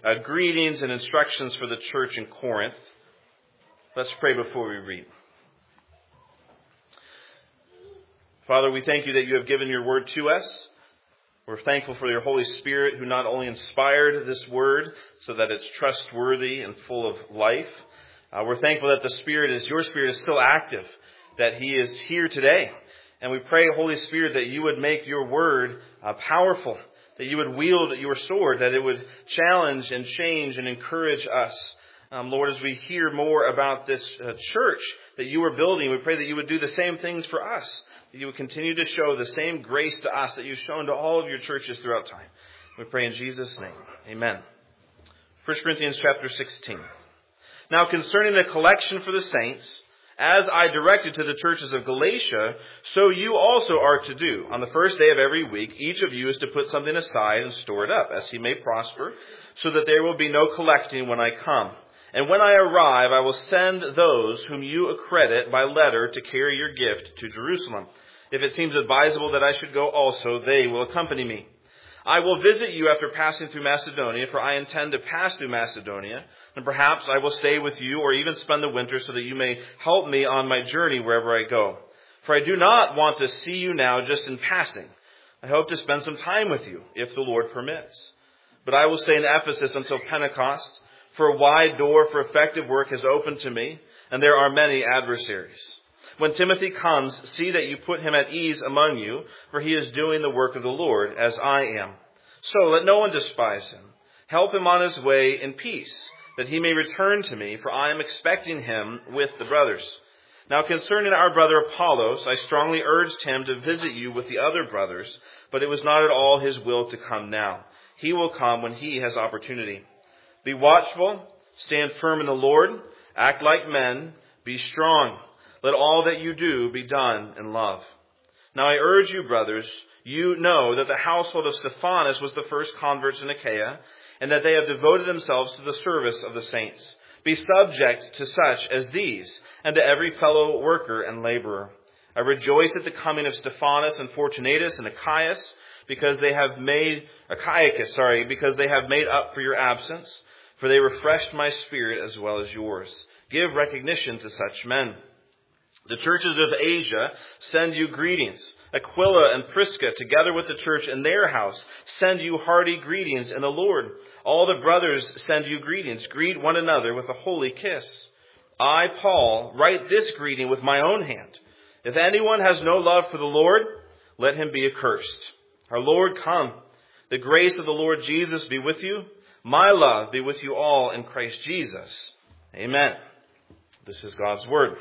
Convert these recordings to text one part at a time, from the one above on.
greetings and instructions for the church in Corinth. Let's pray before we read. Father, we thank you that you have given your word to us. We're thankful for your Holy Spirit who not only inspired this word so that it's trustworthy and full of life. We're thankful that your Spirit is still active, that he is here today. And we pray, Holy Spirit, that you would make your word powerful, that you would wield your sword, that it would challenge and change and encourage us. Lord, as we hear more about this church that you are building, we pray that you would do the same things for us, that you would continue to show the same grace to us that you've shown to all of your churches throughout time. We pray in Jesus' name. Amen. 1 Corinthians chapter 16. Now concerning the collection for the saints, as I directed to the churches of Galatia, so you also are to do. On the first day of every week, each of you is to put something aside and store it up, as he may prosper, so that there will be no collecting when I come. And when I arrive, I will send those whom you accredit by letter to carry your gift to Jerusalem. If it seems advisable that I should go also, they will accompany me. I will visit you after passing through Macedonia, for I intend to pass through Macedonia, and perhaps I will stay with you or even spend the winter so that you may help me on my journey wherever I go. For I do not want to see you now just in passing. I hope to spend some time with you, if the Lord permits. But I will stay in Ephesus until Pentecost, for a wide door for effective work has opened to me, and there are many adversaries. When Timothy comes, see that you put him at ease among you, for he is doing the work of the Lord, as I am. So let no one despise him. Help him on his way in peace, that he may return to me, for I am expecting him with the brothers. Now concerning our brother Apollos, I strongly urged him to visit you with the other brothers, but it was not at all his will to come now. He will come when he has opportunity. Be watchful, stand firm in the Lord, act like men, be strong. Let all that you do be done in love. Now I urge you, brothers, you know that the household of Stephanas was the first converts in Achaia, and that they have devoted themselves to the service of the saints. Be subject to such as these, and to every fellow worker and laborer. I rejoice at the coming of Stephanas and Fortunatus and Achaicus, because they have made up for your absence, for they refreshed my spirit as well as yours. Give recognition to such men. The churches of Asia send you greetings. Aquila and Prisca, together with the church in their house, send you hearty greetings in the Lord. All the brothers send you greetings. Greet one another with a holy kiss. I, Paul, write this greeting with my own hand. If anyone has no love for the Lord, let him be accursed. Our Lord, come. The grace of the Lord Jesus be with you. My love be with you all in Christ Jesus. Amen. This is God's word.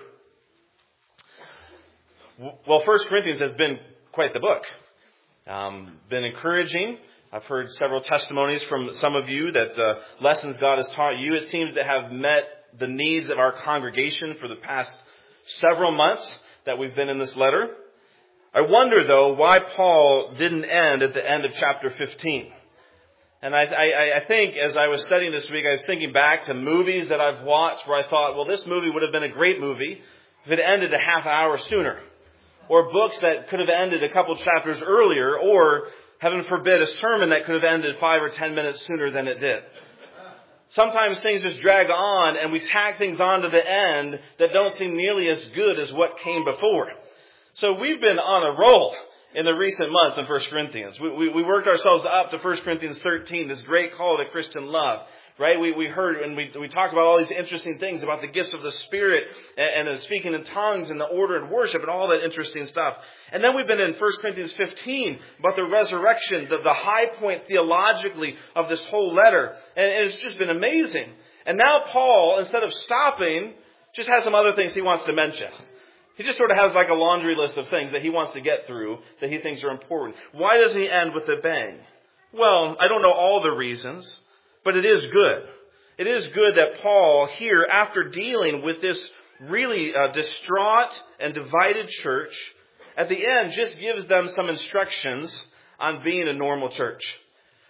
Well, 1 Corinthians has been quite the book. Been encouraging. I've heard several testimonies from some of you that lessons God has taught you. It seems to have met the needs of our congregation for the past several months that we've been in this letter. I wonder, though, why Paul didn't end at the end of chapter 15. And I think as I was studying this week, I was thinking back to movies that I've watched where I thought, well, this movie would have been a great movie if it ended a half hour sooner. Or books that could have ended a couple chapters earlier, or, heaven forbid, a sermon that could have ended 5 or 10 minutes sooner than it did. Sometimes things just drag on and we tack things on to the end that don't seem nearly as good as what came before. So we've been on a roll in the recent months in 1 Corinthians. We worked ourselves up to 1 Corinthians 13, this great call to Christian love. Right? We heard and we talked about all these interesting things about the gifts of the Spirit and the speaking in tongues and the order and worship and all that interesting stuff. And then we've been in 1 Corinthians 15 about the resurrection, the high point theologically of this whole letter. And it's just been amazing. And now Paul, instead of stopping, just has some other things he wants to mention. He just sort of has like a laundry list of things that he wants to get through that he thinks are important. Why doesn't he end with a bang? Well, I don't know all the reasons. But it is good. It is good that Paul here, after dealing with this really distraught and divided church, at the end just gives them some instructions on being a normal church.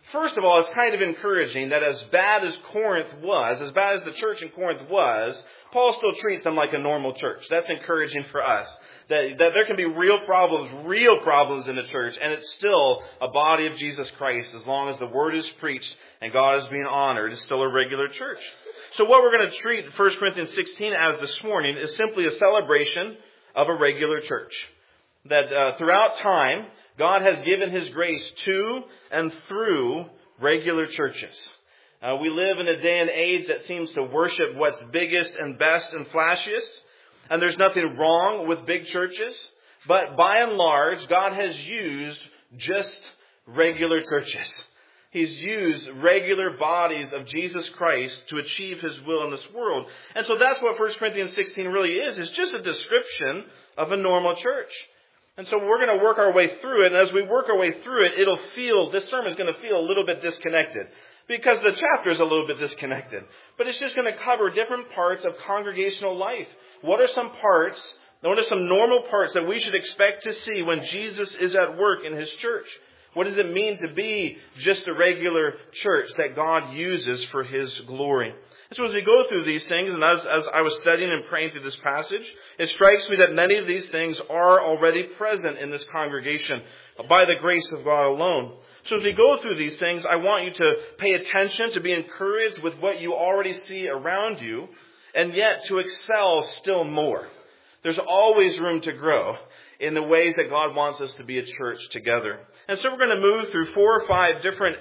First of all, it's kind of encouraging that as bad as Corinth was, as bad as the church in Corinth was, Paul still treats them like a normal church. That's encouraging for us. That there can be real problems in the church, and it's still a body of Jesus Christ as long as the word is preached and God is being honored. It's still a regular church. So what we're going to treat 1 Corinthians 16 as this morning is simply a celebration of a regular church. That throughout time, God has given His grace to and through regular churches. We live in a day and age that seems to worship what's biggest and best and flashiest. And there's nothing wrong with big churches. But by and large, God has used just regular churches. He's used regular bodies of Jesus Christ to achieve His will in this world. And so that's what 1 Corinthians 16 really is. It's just a description of a normal church. And so we're going to work our way through it. And as we work our way through it, this sermon is going to feel a little bit disconnected. Because the chapter is a little bit disconnected. But it's just going to cover different parts of congregational life. What are some normal parts that we should expect to see when Jesus is at work in His church? What does it mean to be just a regular church that God uses for His glory? And so as we go through these things, and as I was studying and praying through this passage, it strikes me that many of these things are already present in this congregation by the grace of God alone. So as we go through these things, I want you to pay attention, to be encouraged with what you already see around you, and yet to excel still more. There's always room to grow in the ways that God wants us to be a church together. And so we're going to move through 4 or 5 different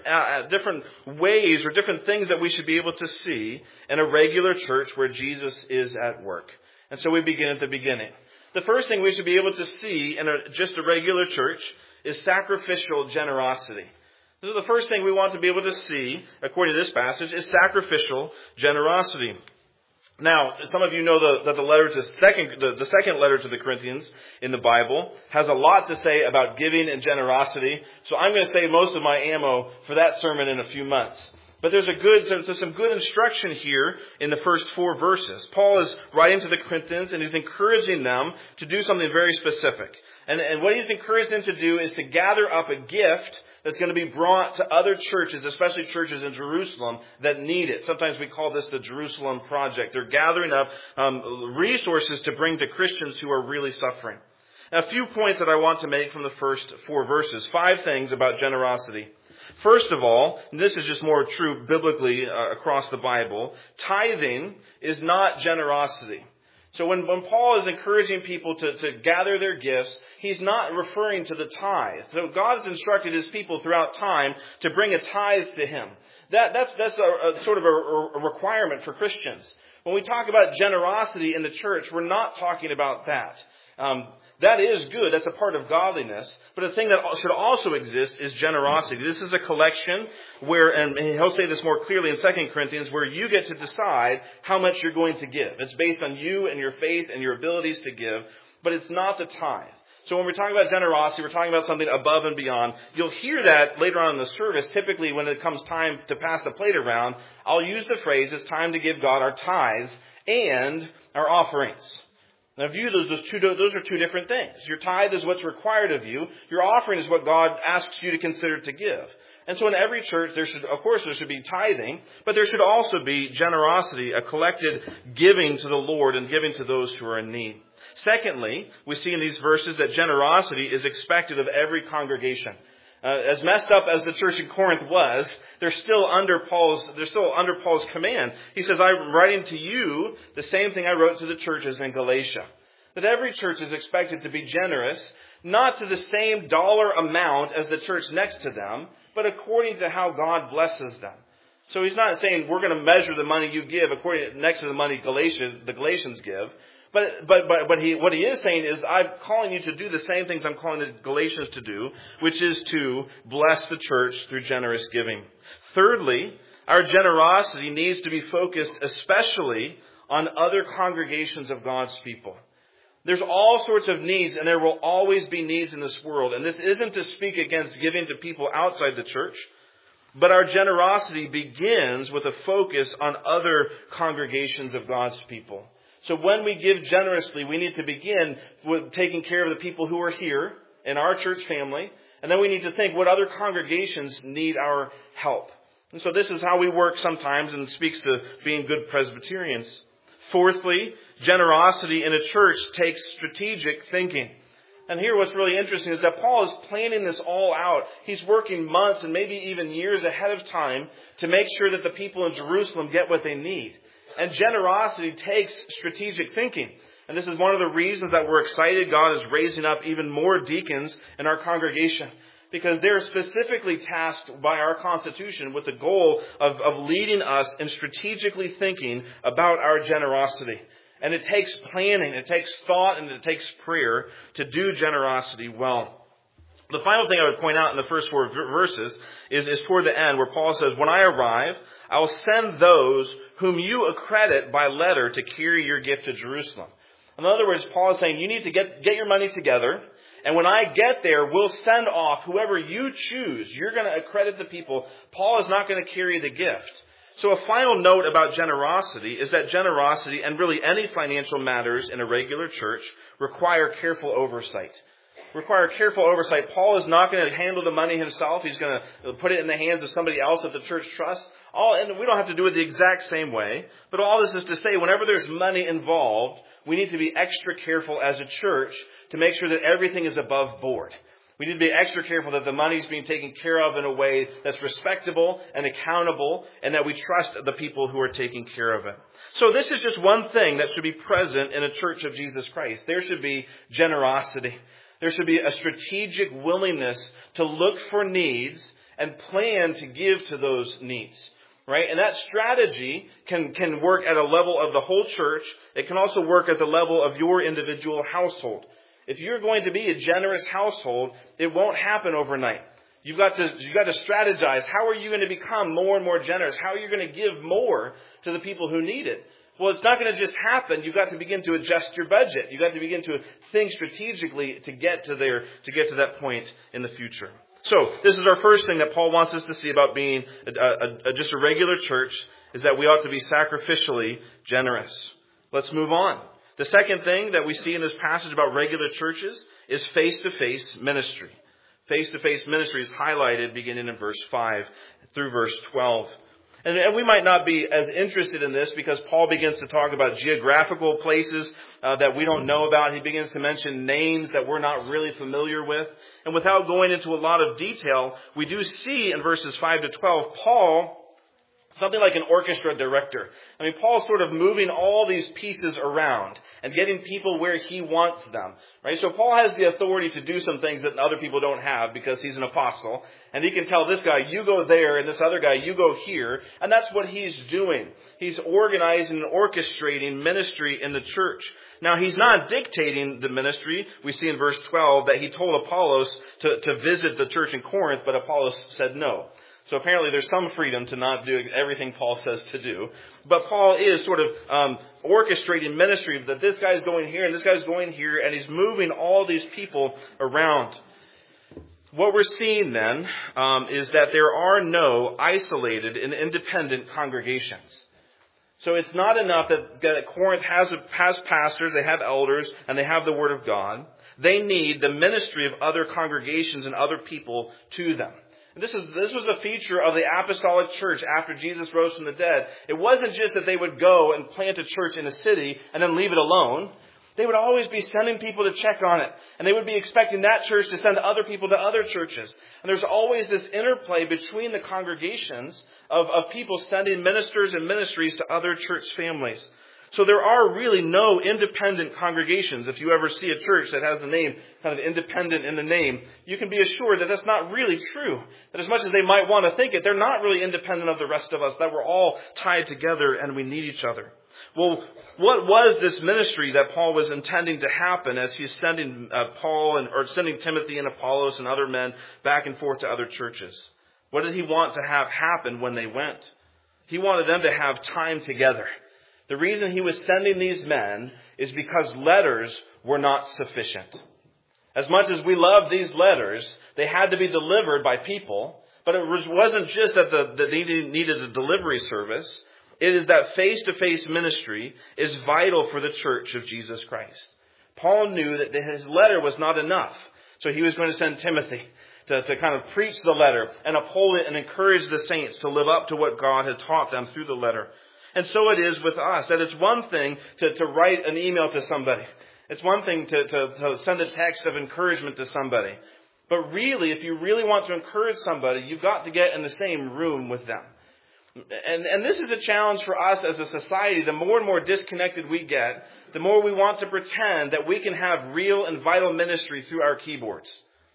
ways or different things that we should be able to see in a regular church where Jesus is at work. And so we begin at the beginning. The first thing we should be able to see in just a regular church is sacrificial generosity. This is the first thing we want to be able to see, according to this passage, is sacrificial generosity. Now, some of you know that the second letter to the Corinthians in the Bible has a lot to say about giving and generosity. So I'm going to save most of my ammo for that sermon in a few months. But there's some good instruction here in the first 4 verses. Paul is writing to the Corinthians and he's encouraging them to do something very specific. And what he's encouraged them to do is to gather up a gift that's going to be brought to other churches, especially churches in Jerusalem that need it. Sometimes we call this the Jerusalem Project. They're gathering up resources to bring to Christians who are really suffering. Now, a few points that I want to make from the first 4 verses. 5 things about generosity. First of all, and this is just more true biblically across the Bible, tithing is not generosity. So when Paul is encouraging people to gather their gifts, he's not referring to the tithe. So God has instructed His people throughout time to bring a tithe to Him. That's a sort of a requirement for Christians. When we talk about generosity in the church, we're not talking about that. That is good. That's a part of godliness. But the thing that should also exist is generosity. This is a collection where, and he'll say this more clearly in 2 Corinthians, where you get to decide how much you're going to give. It's based on you and your faith and your abilities to give, but it's not the tithe. So when we're talking about generosity, we're talking about something above and beyond. You'll hear that later on in the service. Typically, when it comes time to pass the plate around, I'll use the phrase, it's time to give God our tithes and our offerings. Now view those are 2 different things. Your tithe is what's required of you. Your offering is what God asks you to consider to give. And so in every church, there should be tithing, but there should also be generosity, a collected giving to the Lord and giving to those who are in need. Secondly, we see in these verses that generosity is expected of every congregation. As messed up as the church in Corinth was, they're still under Paul's command. He says, I'm writing to you the same thing I wrote to the churches in Galatia. That every church is expected to be generous, not to the same dollar amount as the church next to them, but according to how God blesses them. So he's not saying we're going to measure the money you give next to the money the Galatians give. But what he is saying is, I'm calling you to do the same things I'm calling the Galatians to do, which is to bless the church through generous giving. Thirdly, our generosity needs to be focused especially on other congregations of God's people. There's all sorts of needs, and there will always be needs in this world. And this isn't to speak against giving to people outside the church, but our generosity begins with a focus on other congregations of God's people. So when we give generously, we need to begin with taking care of the people who are here in our church family, And then we need to think what other congregations need our help. And so this is how we work sometimes, and speaks to being good Presbyterians. Fourthly, generosity in a church takes strategic thinking. And here what's really interesting is that Paul is planning this all out. He's working months and maybe even years ahead of time to make sure that the people in Jerusalem get what they need. And generosity takes strategic thinking. And this is one of the reasons that we're excited God is raising up even more deacons in our congregation. Because they're specifically tasked by our Constitution with the goal of leading us in strategically thinking about our generosity. And it takes planning, it takes thought, and it takes prayer to do generosity well. The final thing I would point out in the first 4 verses is toward the end, where Paul says, "When I arrive, I will send those whom you accredit by letter to carry your gift to Jerusalem." In other words, Paul is saying, you need to get your money together. And when I get there, we'll send off whoever you choose. You're going to accredit the people. Paul is not going to carry the gift. So a final note about generosity is that generosity, and really any financial matters in a regular church, require careful oversight. Paul is not going to handle the money himself. He's going to put it in the hands of somebody else that the church trusts. And we don't have to do it the exact same way. But all this is to say, whenever there's money involved, we need to be extra careful as a church to make sure that everything is above board. We need to be extra careful that the money's being taken care of in a way that's respectable and accountable, and that we trust the people who are taking care of it. So this is just one thing that should be present in a church of Jesus Christ. There should be generosity. There should be a strategic willingness to look for needs and plan to give to those needs. Right? And that strategy can work at a level of the whole church. It can also work at the level of your individual household. If you're going to be a generous household, it won't happen overnight. You've got to strategize. How are you going to become more and more generous? How are you going to give more to the people who need it? Well, it's not going to just happen. You've got to begin to adjust your budget. You've got to begin to think strategically to get to that point in the future. So, this is our first thing that Paul wants us to see about being just a regular church, is that we ought to be sacrificially generous. Let's move on. The second thing that we see in this passage about regular churches is face-to-face ministry. Face-to-face ministry is highlighted beginning in verse 5 through verse 12. And we might not be as interested in this because Paul begins to talk about geographical places that we don't know about. He begins to mention names that we're not really familiar with. And without going into a lot of detail, we do see in verses 5 to 12, Paul, something like an orchestra director. I mean, Paul's sort of moving all these pieces around and getting people where he wants them. Right? So Paul has the authority to do some things that other people don't have because he's an apostle. And he can tell this guy, you go there, and this other guy, you go here. And that's what he's doing. He's organizing and orchestrating ministry in the church. Now, he's not dictating the ministry. We see in verse 12 that he told Apollos to visit the church in Corinth, but Apollos said no. So apparently there's some freedom to not do everything Paul says to do. But Paul is sort of orchestrating ministry, that this guy's going here and this guy's going here, and he's moving all these people around. What we're seeing then is that there are no isolated and independent congregations. So it's not enough that Corinth has pastors, they have elders, and they have the Word of God. They need the ministry of other congregations and other people to them. This was a feature of the apostolic church after Jesus rose from the dead. It wasn't just that they would go and plant a church in a city and then leave it alone. They would always be sending people to check on it. And they would be expecting that church to send other people to other churches. And there's always this interplay between the congregations of people sending ministers and ministries to other church families. So there are really no independent congregations. If you ever see a church that has the name kind of independent in the name, you can be assured that that's not really true. That as much as they might want to think it, they're not really independent of the rest of us, that we're all tied together and we need each other. Well, what was this ministry that Paul was intending to happen as he's sending sending Timothy and Apollos and other men back and forth to other churches? What did he want to have happen when they went? He wanted them to have time together. The reason he was sending these men is because letters were not sufficient. As much as we love these letters, they had to be delivered by people. But it wasn't just that they needed a delivery service. It is that face-to-face ministry is vital for the church of Jesus Christ. Paul knew that his letter was not enough. So he was going to send Timothy to kind of preach the letter and uphold it and encourage the saints to live up to what God had taught them through the letter. And so it is with us, that it's one thing to write an email to somebody. It's one thing to send a text of encouragement to somebody. But really, if you really want to encourage somebody, you've got to get in the same room with them. And this is a challenge for us as a society. The more and more disconnected we get, the more we want to pretend that we can have real and vital ministry through our keyboards.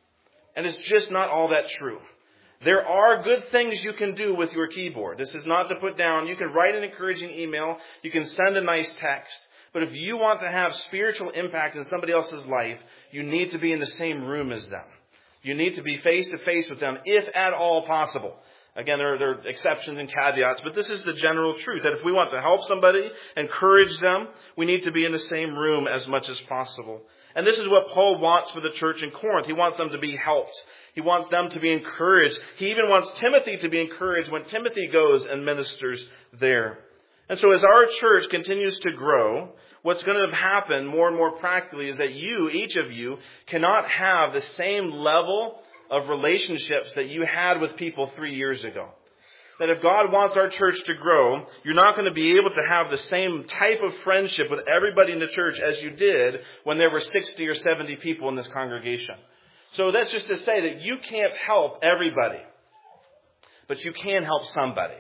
And it's just not all that true. There are good things you can do with your keyboard. This is not to put down. You can write an encouraging email. You can send a nice text. But if you want to have spiritual impact in somebody else's life, you need to be in the same room as them. You need to be face to face with them, if at all possible. Again, there are exceptions and caveats, but this is the general truth, that if we want to help somebody, encourage them, we need to be in the same room as much as possible. And this is what Paul wants for the church in Corinth. He wants them to be helped. He wants them to be encouraged. He even wants Timothy to be encouraged when Timothy goes and ministers there. And so as our church continues to grow, what's going to happen more and more practically is that you, each of you, cannot have the same level of relationships that you had with people 3 years ago. That if God wants our church to grow, you're not going to be able to have the same type of friendship with everybody in the church as you did when there were 60 or 70 people in this congregation. So that's just to say that you can't help everybody, but you can help somebody.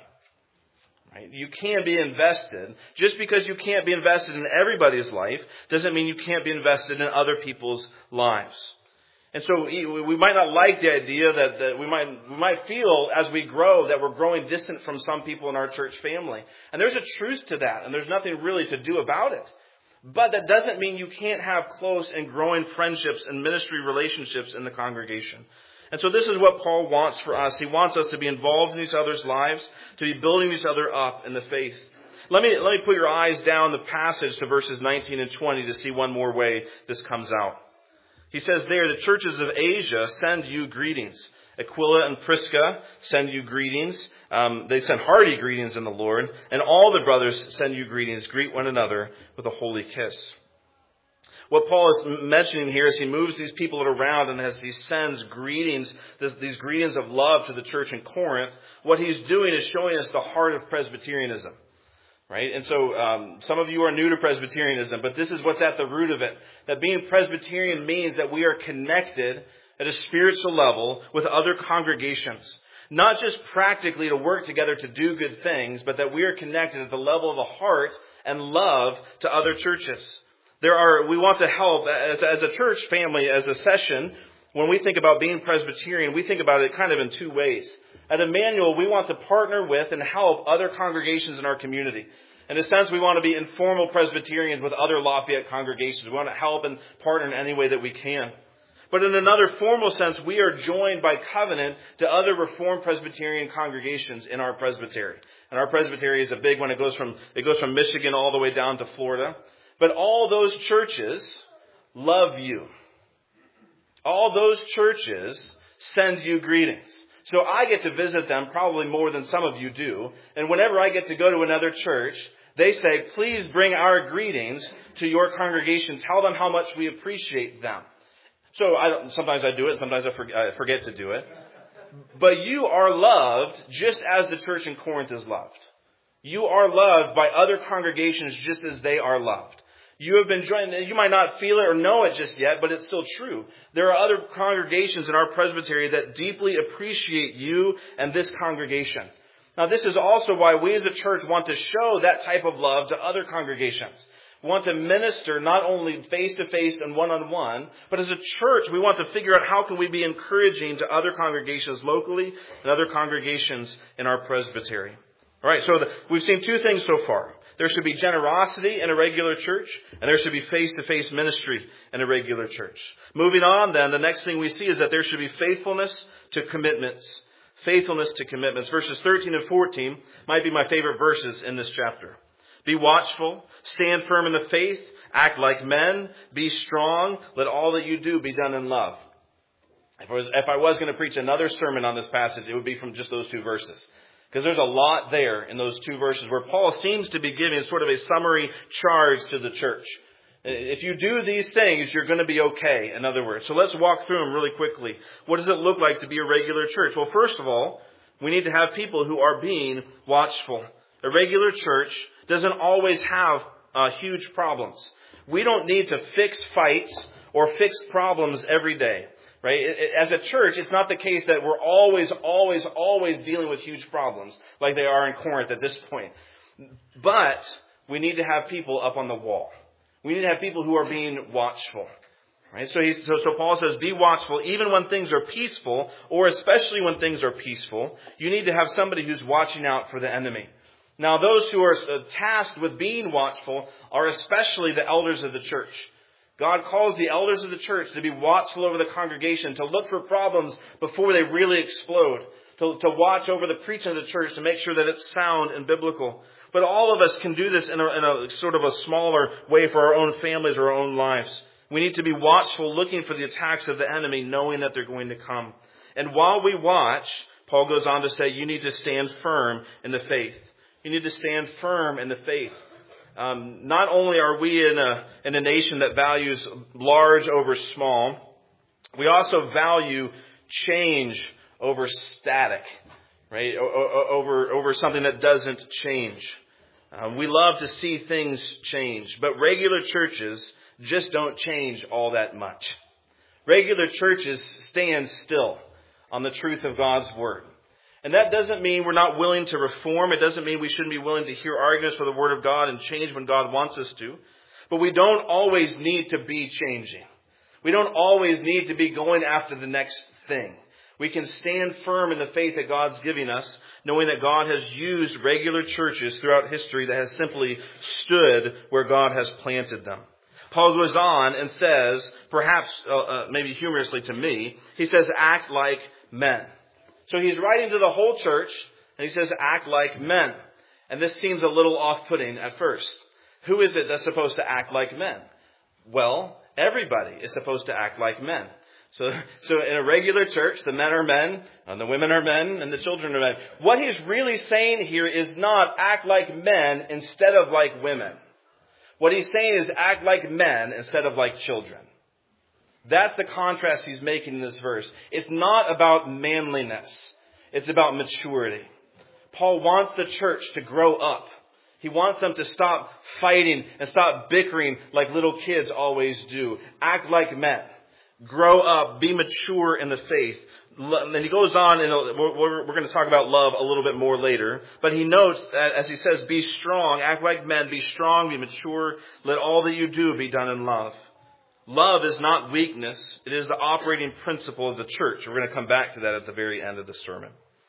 Right? You can be invested. Just because you can't be invested in everybody's life doesn't mean you can't be invested in other people's lives. And so we might not like the idea that we might feel as we grow that we're growing distant from some people in our church family. And there's a truth to that, and there's nothing really to do about it. But that doesn't mean you can't have close and growing friendships and ministry relationships in the congregation. And so this is what Paul wants for us. He wants us to be involved in each other's lives, to be building each other up in the faith. Let me put your eyes down the passage to verses 19 and 20 to see one more way this comes out. He says there, the churches of Asia send you greetings. Aquila and Prisca send you greetings. They send hearty greetings in the Lord. And all the brothers send you greetings. Greet one another with a holy kiss. What Paul is mentioning here is he moves these people around and as he sends greetings, these greetings of love to the church in Corinth, what he's doing is showing us the heart of Presbyterianism. Right? And so some of you are new to Presbyterianism, but this is what's at the root of it. That being Presbyterian means that we are connected at a spiritual level with other congregations. Not just practically to work together to do good things, but that we are connected at the level of the heart and love to other churches. We want to help as a church family, as a session. When we think about being Presbyterian, we think about it kind of in two ways. At Emmanuel, we want to partner with and help other congregations in our community. In a sense, we want to be informal Presbyterians with other Lafayette congregations. We want to help and partner in any way that we can. But in another formal sense, we are joined by covenant to other Reformed Presbyterian congregations in our presbytery. And our presbytery is a big one. It goes from Michigan all the way down to Florida. But all those churches love you. All those churches send you greetings. So I get to visit them probably more than some of you do. And whenever I get to go to another church, they say, please bring our greetings to your congregation. Tell them how much we appreciate them. So sometimes I do it, sometimes I forget to do it. But you are loved just as the church in Corinth is loved. You are loved by other congregations just as they are loved. You have been joined. You might not feel it or know it just yet, but it's still true. There are other congregations in our presbytery that deeply appreciate you and this congregation. Now, this is also why we as a church want to show that type of love to other congregations. We want to minister not only face-to-face and one-on-one, but as a church, we want to figure out how can we be encouraging to other congregations locally and other congregations in our presbytery. All right, so we've seen two things so far. There should be generosity in a regular church, and there should be face-to-face ministry in a regular church. Moving on then, the next thing we see is that there should be faithfulness to commitments. Faithfulness to commitments. Verses 13 and 14 might be my favorite verses in this chapter. Be watchful, stand firm in the faith, act like men, be strong, let all that you do be done in love. If I was going to preach another sermon on this passage, it would be from just those two verses. Because there's a lot there in those two verses where Paul seems to be giving sort of a summary charge to the church. If you do these things, you're going to be okay, in other words. So let's walk through them really quickly. What does it look like to be a regular church? Well, first of all, we need to have people who are being watchful. A regular church doesn't always have huge problems. We don't need to fix fights or fix problems every day. Right? As a church, it's not the case that we're always dealing with huge problems like they are in Corinth at this point. But we need to have people up on the wall. We need to have people who are being watchful. Right? So Paul says, be watchful even when things are peaceful, or especially when things are peaceful. You need to have somebody who's watching out for the enemy. Now, those who are tasked with being watchful are especially the elders of the church. God calls the elders of the church to be watchful over the congregation, to look for problems before they really explode, to watch over the preaching of the church, to make sure that it's sound and biblical. But all of us can do this in a sort of a smaller way for our own families or our own lives. We need to be watchful, looking for the attacks of the enemy, knowing that they're going to come. And while we watch, Paul goes on to say, you need to stand firm in the faith. You need to stand firm in the faith. Not only are we in a nation that values large over small, we also value change over static, right? Over something that doesn't change. We love to see things change, but regular churches just don't change all that much. Regular churches stand still on the truth of God's Word. And that doesn't mean we're not willing to reform. It doesn't mean we shouldn't be willing to hear arguments for the Word of God and change when God wants us to. But we don't always need to be changing. We don't always need to be going after the next thing. We can stand firm in the faith that God's giving us, knowing that God has used regular churches throughout history that has simply stood where God has planted them. Paul goes on and says, perhaps maybe humorously to me, he says, act like men. So he's writing to the whole church, and he says, act like men. And this seems a little off-putting at first. Who is it that's supposed to act like men? Well, everybody is supposed to act like men. So in a regular church, the men are men, and the women are men, and the children are men. What he's really saying here is not act like men instead of like women. What he's saying is act like men instead of like children. That's the contrast he's making in this verse. It's not about manliness. It's about maturity. Paul wants the church to grow up. He wants them to stop fighting and stop bickering like little kids always do. Act like men. Grow up. Be mature in the faith. And he goes on, and we're going to talk about love a little bit more later. But he notes that as he says, be strong. Act like men. Be strong. Be mature. Let all that you do be done in love. Love is not weakness. It is the operating principle of the church. We're going to come back to that at the very end of the sermon.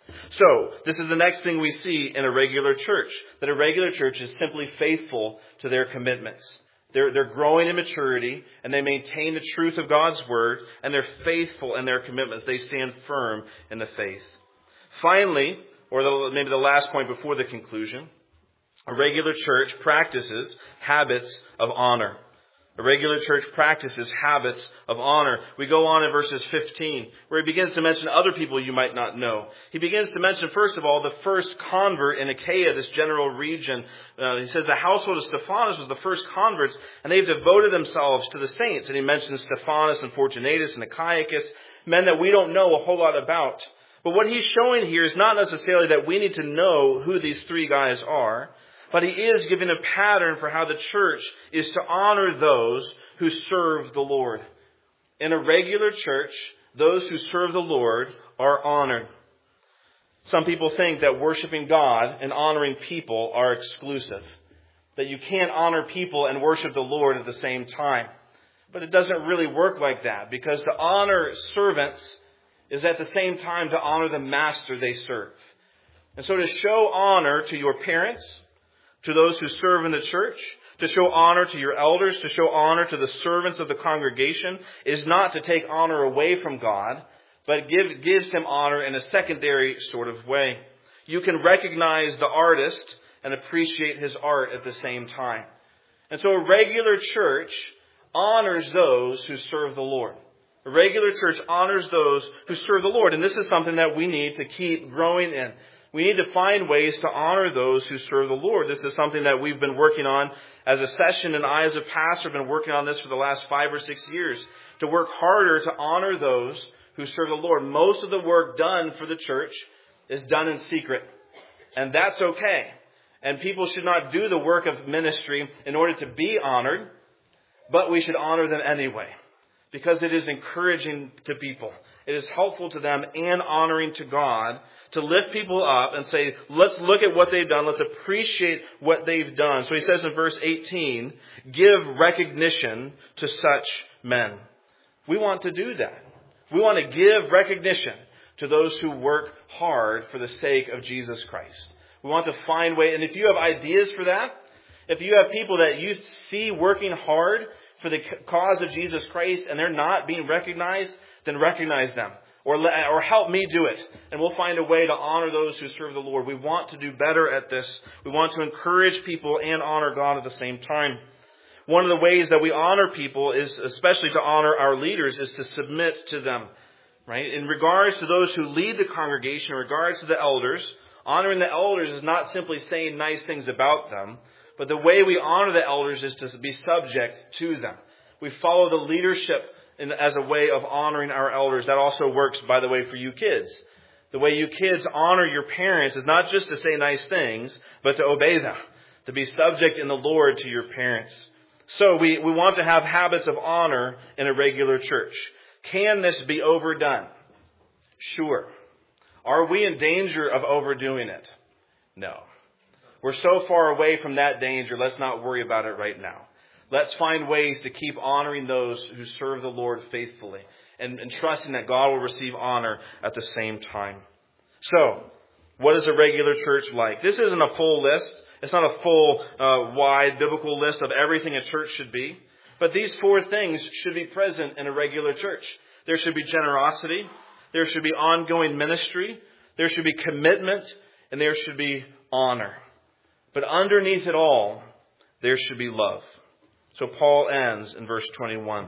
So, this is the next thing we see in a regular church. That a regular church is simply faithful to their commitments. They're growing in maturity, and they maintain the truth of God's Word, and they're faithful in their commitments. They stand firm in the faith. Finally, or maybe the last point before the conclusion, a regular church practices habits of honor. A regular church practices habits of honor. We go on in verses 15, where he begins to mention other people you might not know. He begins to mention, first of all, the first convert in Achaia, this general region. He says the household of Stephanas was the first converts, and they've devoted themselves to the saints. And he mentions Stephanas and Fortunatus and Achaicus, men that we don't know a whole lot about. But what he's showing here is not necessarily that we need to know who these three guys are, but he is giving a pattern for how the church is to honor those who serve the Lord. In a regular church, those who serve the Lord are honored. Some people think that worshiping God and honoring people are exclusive. That you can't honor people and worship the Lord at the same time. But it doesn't really work like that, because to honor servants is at the same time to honor the master they serve. And so to show honor to your parents, to those who serve in the church, to show honor to your elders, to show honor to the servants of the congregation, is not to take honor away from God, but gives him honor in a secondary sort of way. You can recognize the artist and appreciate his art at the same time. And so a regular church honors those who serve the Lord. A regular church honors those who serve the Lord. And this is something that we need to keep growing in. We need to find ways to honor those who serve the Lord. This is something that we've been working on as a session, and I as a pastor have been working on this for the last 5 or 6 years, to work harder to honor those who serve the Lord. Most of the work done for the church is done in secret, and that's okay. And people should not do the work of ministry in order to be honored, but we should honor them anyway, because it is encouraging to people. It is helpful to them and honoring to God to lift people up and say, let's look at what they've done. Let's appreciate what they've done. So he says in verse 18, give recognition to such men. We want to do that. We want to give recognition to those who work hard for the sake of Jesus Christ. We want to find ways. And if you have ideas for that, if you have people that you see working hard for the cause of Jesus Christ and they're not being recognized, then recognize them. Or help me do it. And we'll find a way to honor those who serve the Lord. We want to do better at this. We want to encourage people and honor God at the same time. One of the ways that we honor people is, especially to honor our leaders, is to submit to them. Right? In regards to those who lead the congregation, in regards to the elders, honoring the elders is not simply saying nice things about them, but the way we honor the elders is to be subject to them. We follow the leadership as a way of honoring our elders. That also works, by the way, for you kids. The way you kids honor your parents is not just to say nice things, but to obey them, to be subject in the Lord to your parents. So we want to have habits of honor in a regular church. Can this be overdone? Sure. Are we in danger of overdoing it? No. We're so far away from that danger, let's not worry about it right now. Let's find ways to keep honoring those who serve the Lord faithfully and trusting that God will receive honor at the same time. So, what is a regular church like? This isn't a full list. It's not a full, wide biblical list of everything a church should be. But these 4 things should be present in a regular church. There should be generosity. There should be ongoing ministry. There should be commitment. And there should be honor. But underneath it all, there should be love. So Paul ends in verse 21.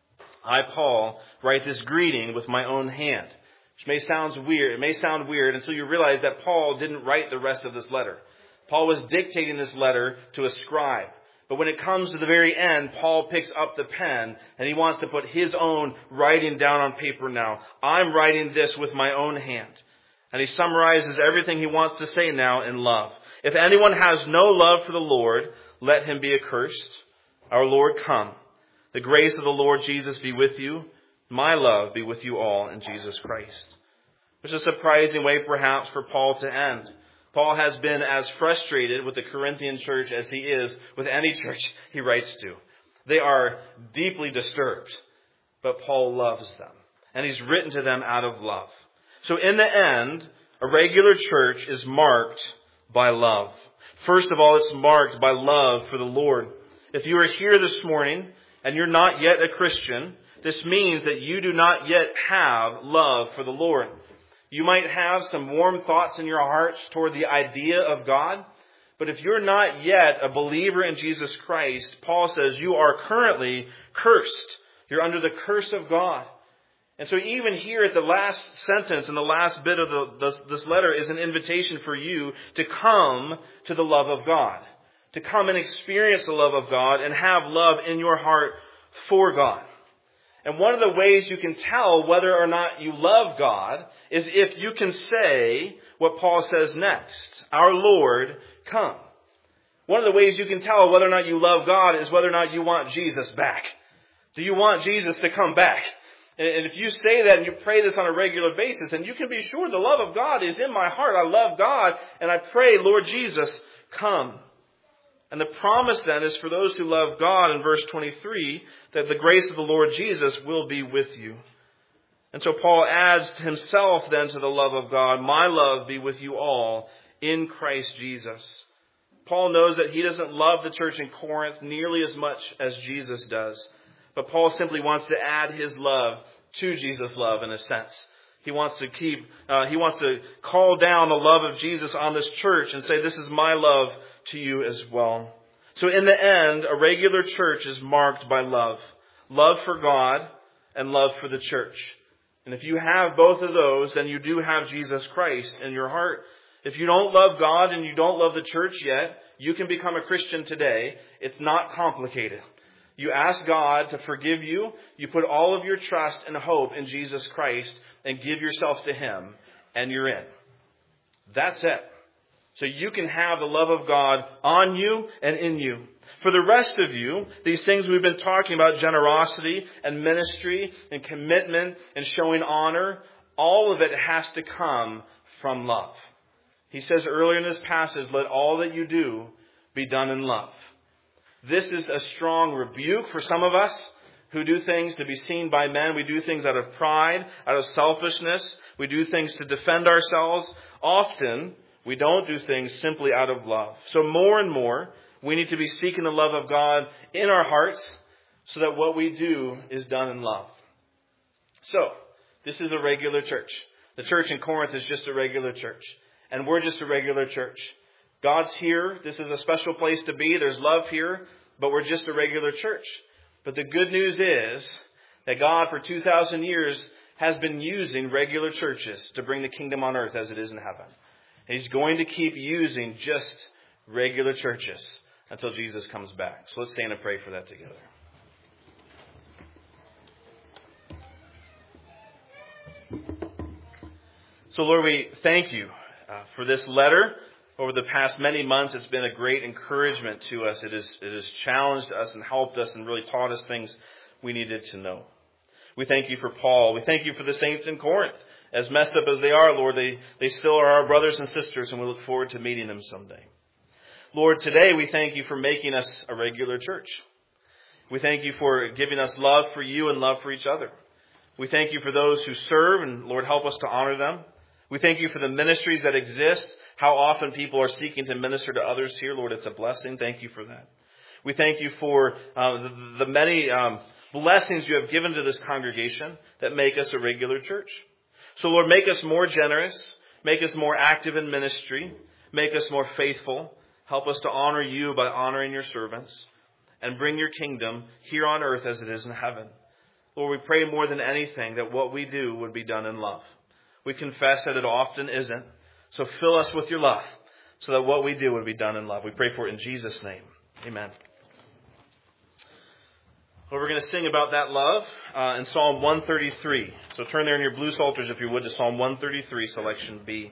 I, Paul, write this greeting with my own hand. Which may sound weird. It may sound weird until you realize that Paul didn't write the rest of this letter. Paul was dictating this letter to a scribe. But when it comes to the very end, Paul picks up the pen and he wants to put his own writing down on paper now. I'm writing this with my own hand. And he summarizes everything he wants to say now in love. If anyone has no love for the Lord, let him be accursed. Our Lord, come. The grace of the Lord Jesus be with you. My love be with you all in Jesus Christ. Which is a surprising way perhaps for Paul to end. Paul has been as frustrated with the Corinthian church as he is with any church he writes to. They are deeply disturbed, but Paul loves them. And he's written to them out of love. So in the end, a regular church is marked by love. First of all, it's marked by love for the Lord. If you are here this morning and you're not yet a Christian, this means that you do not yet have love for the Lord. You might have some warm thoughts in your hearts toward the idea of God, but if you're not yet a believer in Jesus Christ, Paul says you are currently cursed. You're under the curse of God. And so even here at the last sentence and the last bit of this letter is an invitation for you to come to the love of God. To come and experience the love of God and have love in your heart for God. And one of the ways you can tell whether or not you love God is if you can say what Paul says next. Our Lord, come. One of the ways you can tell whether or not you love God is whether or not you want Jesus back. Do you want Jesus to come back? And if you say that and you pray this on a regular basis, and you can be sure the love of God is in my heart. I love God and I pray, Lord Jesus, come. And the promise then is for those who love God in verse 23 that the grace of the Lord Jesus will be with you. And so Paul adds himself then to the love of God. My love be with you all in Christ Jesus. Paul knows that he doesn't love the church in Corinth nearly as much as Jesus does. But Paul simply wants to add his love to Jesus' love in a sense. He wants to call down the love of Jesus on this church and say, this is my love to you as well. So in the end, a regular church is marked by love. Love for God and love for the church. And if you have both of those, then you do have Jesus Christ in your heart. If you don't love God and you don't love the church yet, you can become a Christian today. It's not complicated. You ask God to forgive you. You put all of your trust and hope in Jesus Christ and give yourself to Him, and you're in. That's it. So you can have the love of God on you and in you. For the rest of you, these things we've been talking about, generosity and ministry and commitment and showing honor, all of it has to come from love. He says earlier in this passage, let all that you do be done in love. This is a strong rebuke for some of us who do things to be seen by men. We do things out of pride, out of selfishness. We do things to defend ourselves. Often, we don't do things simply out of love. So more and more, we need to be seeking the love of God in our hearts so that what we do is done in love. So, this is a regular church. The church in Corinth is just a regular church. And we're just a regular church. God's here. This is a special place to be. There's love here. But we're just a regular church. But the good news is that God, for 2,000 years, has been using regular churches to bring the kingdom on earth as it is in heaven. And He's going to keep using just regular churches until Jesus comes back. So let's stand and pray for that together. So Lord, we thank you for this letter. Over the past many months, it's been a great encouragement to us. It has challenged us and helped us and really taught us things we needed to know. We thank you for Paul. We thank you for the saints in Corinth. As messed up as they are, Lord, they still are our brothers and sisters, and we look forward to meeting them someday. Lord, today we thank you for making us a regular church. We thank you for giving us love for you and love for each other. We thank you for those who serve, and Lord, help us to honor them. We thank you for the ministries that exist, how often people are seeking to minister to others here. Lord, it's a blessing. Thank you for that. We thank you for the many blessings you have given to this congregation that make us a regular church. So, Lord, make us more generous. Make us more active in ministry. Make us more faithful. Help us to honor you by honoring your servants. And bring your kingdom here on earth as it is in heaven. Lord, we pray more than anything that what we do would be done in love. We confess that it often isn't. So fill us with your love so that what we do would be done in love. We pray for it in Jesus' name. Amen. Well, we're going to sing about that love in Psalm 133. So turn there in your blue psalters, if you would, to Psalm 133, selection B.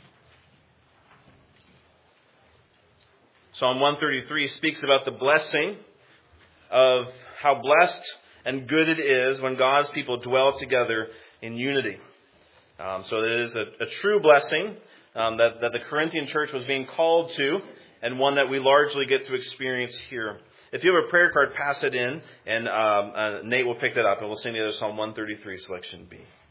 Psalm 133 speaks about the blessing of how blessed and good it is when God's people dwell together in unity. So it is a true blessing that the Corinthian church was being called to, and one that we largely get to experience here. If you have a prayer card, pass it in, and Nate will pick that up, and we'll sing the other Psalm 133, selection B.